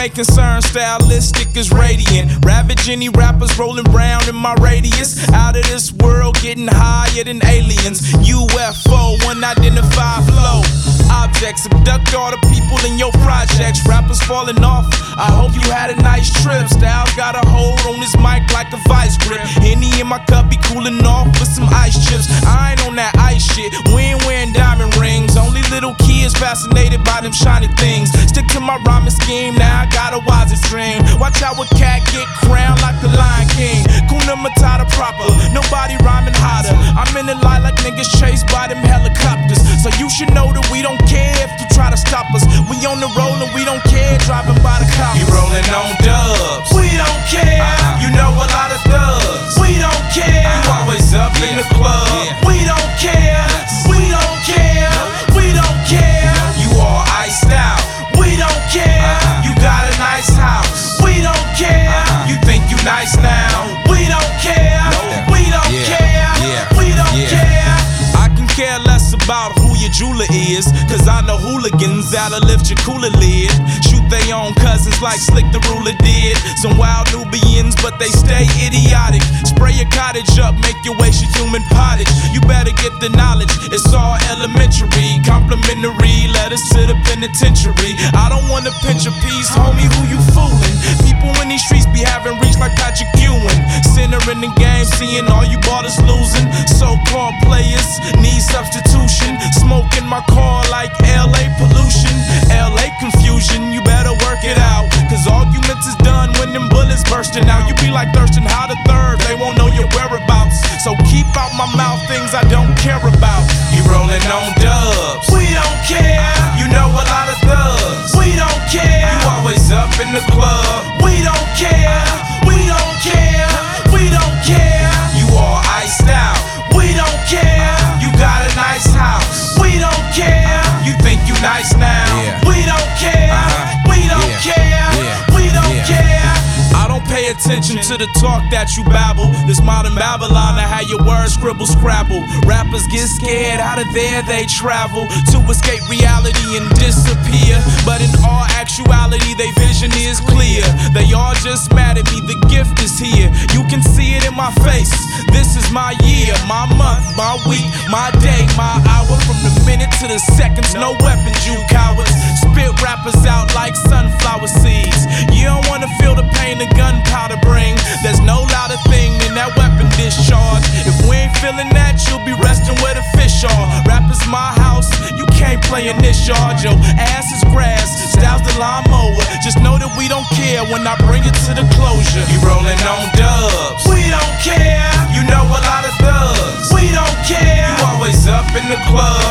make concern, stylistic is radiant. Ravage any rappers rolling round in my radius. Out of this world, getting higher than aliens. UFO, unidentified flow. Objects abduct all the people in your projects. Rappers falling off, I hope you had a nice trip. Styles got a hold on this mic like a vice grip. Henny in my cup be cooling off with some ice chips. I ain't on that ice shit, we ain't wearing diamond rings. Only little kids fascinated by them shiny things. Stick to my rhyming scheme, now I got a wiser stream. Watch how a cat get crowned like the Lion King. Kuna Matata proper, nobody rhyming hotter. I'm in the line like niggas chased by them helicopters. So you should know that we don't care if you try to stop us. We on the roll and we don't care, driving by the cops. You rolling on dubs, we don't care. You know a lot of thugs, we don't care. You always up in the club, we don't care. We don't care, we don't care. You all iced out, we don't care. You got a nice house, we don't care. You think you nice now, we don't care. We don't care, we don't care. I can care less about who your jeweler is, cause I know hooligans that'll lift your cooler lid. Shoot they own cousins like Slick the Ruler did. Some wild Nubians, but they stay idiotic. Spray your cottage up, make your waste your human pottage. You better get the knowledge, it's all elementary. Complimentary letters to the penitentiary. I don't wanna pinch a piece, homie, who you fooling? People in these streets be having reach like Patrick Ewing. Sinner in the game, seeing all you ballers losing. So-called players need substitution. Smoke in my car like LA pollution, LA confusion. You better work it out, cause arguments is done when them bullets bursting out. You be like Thurston How the Third, they won't know your whereabouts. So keep out my mouth things I don't care about. You rolling on dubs, we don't care. You know a lot of thugs, we don't care. You always up in the club, we don't care. We don't care, we don't care. You all iced out, we don't care. You got a nice house, we don't care. You think you nice now, we don't care. We don't care, we don't care. I don't pay attention to the talk that you babble. This modern Babylon, I had your words scribble scrabble. Rappers get scared, out of there they travel to escape reality and disappear. But in all actuality, they vision is clear. They all just mad at me, the gift is here. You can see it in my face. This is my year, my month, my week, my day, my hour. From the minute to the seconds, no weapons, you cowards. Spit rappers out like sunflower seeds. You don't wanna feel the pain the gunpowder bring. There's no louder thing than that weapon discharge. If we ain't feeling that, you'll be resting where the fish are. Rap is my house, you can't play in this yard. Your ass is grass, styles the lawnmower. Just know that we don't care when I bring it to the closure. You rolling on dubs, we don't care. You know a lot of thugs, we don't care. You always up in the club,